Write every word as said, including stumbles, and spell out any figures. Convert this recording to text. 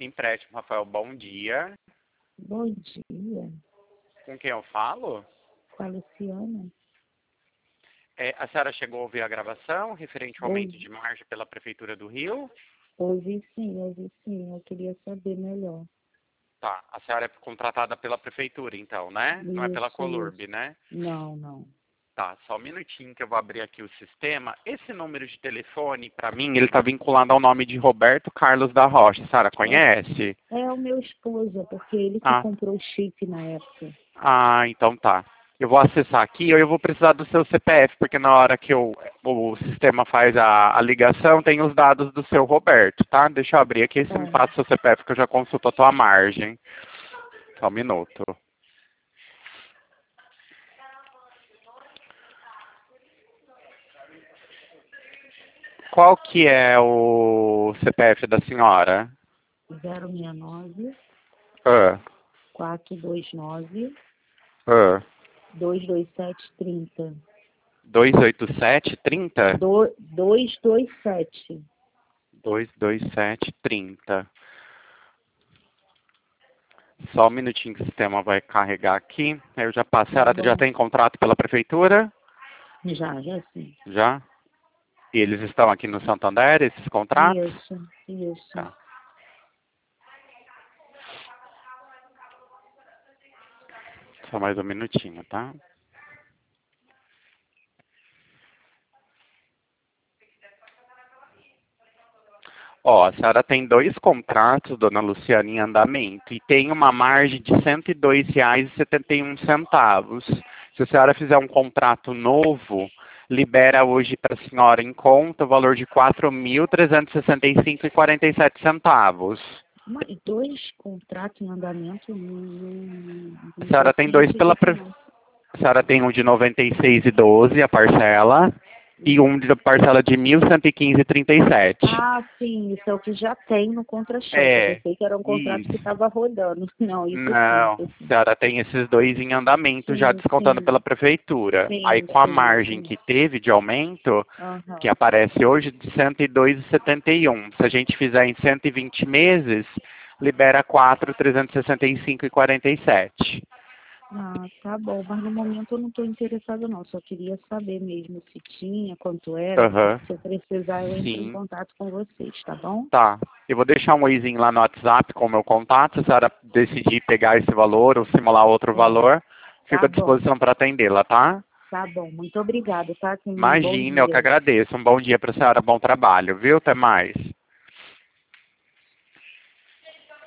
Empréstimo, Rafael, bom dia. Bom dia, Com quem eu falo? com a Luciana. É, a senhora chegou a ouvir a gravação referente ao aumento Ouvi, de margem pela Prefeitura do Rio? ouvi sim, ouvi sim. Eu queria saber melhor. Tá, a senhora é contratada pela Prefeitura, então, né? Não é pela Isso, Colurb, isso. né? Não, não. Tá, só um minutinho que eu vou abrir aqui o sistema. Esse número de telefone, para mim, ele está vinculado ao nome de Roberto Carlos da Rocha. A senhora É, conhece? é o meu esposo, porque ele que Ah, comprou o chip na época. ah, então tá. Eu vou acessar aqui ou eu vou precisar do seu C P F, porque na hora que eu, o sistema faz a, a ligação, tem os dados do seu Roberto, tá? Deixa eu abrir aqui e você me Tá. passa o seu C P F que eu já consulto a tua margem. Só um minuto. Qual que é o C P F da senhora? zero seis nove, Ah, quatro dois nove, ah. dois dois sete três zero. dois oito sete, trinta? Do, dois dois sete. dois dois sete, trinta. Só um minutinho que o sistema vai carregar aqui. Aí eu já passo. A Tá senhora já bom. tem contrato pela prefeitura? Já, já sim. Já? E eles estão aqui no Santander, esses contratos? Isso, isso. Tá. Só mais um minutinho, tá? Ó, a senhora tem dois contratos, dona Luciana, em andamento, e tem uma margem de cento e dois reais e setenta e um centavos. Se a senhora fizer um contrato novo, libera hoje para a senhora em conta o valor de quatro mil trezentos e sessenta e cinco reais e quarenta e sete centavos. Mas dois contratos em andamento, não, não, A não tô senhora tem assim, dois pela... acredito pre- não. A senhora tem um de noventa e seis e doze, a parcela, e um de parcela de mil cento e quinze e trinta e sete. Ah, sim, isso é o que já tem no contra-cheque. Eu É, pensei que era um contrato que isso. estava rodando. Não, isso sim, Não, isso a sim. senhora tem esses dois em andamento já Sim, descontando sim, pela prefeitura. Aí sim, com a sim, margem sim. que teve de aumento, que Aham. aparece hoje de cento e dois reais e setenta e um. Se a gente fizer em cento e vinte meses, libera quatro mil trezentos e sessenta e cinco reais e quarenta e sete. Ah, tá bom, mas no momento eu não estou interessada não, só queria saber mesmo se tinha, quanto era. Aham. Se eu precisar, eu entro em Sim. contato com vocês, tá bom? Tá. Eu vou deixar um oizinho lá no WhatsApp com o meu contato. Se a senhora decidir pegar esse valor ou simular outro É, valor, fico tá à bom, disposição para atendê-la, tá? tá bom. Muito obrigada, tá? Tenha um bom Imagina, eu que dia. agradeço. Um bom dia para a senhora, bom trabalho, viu? Até mais.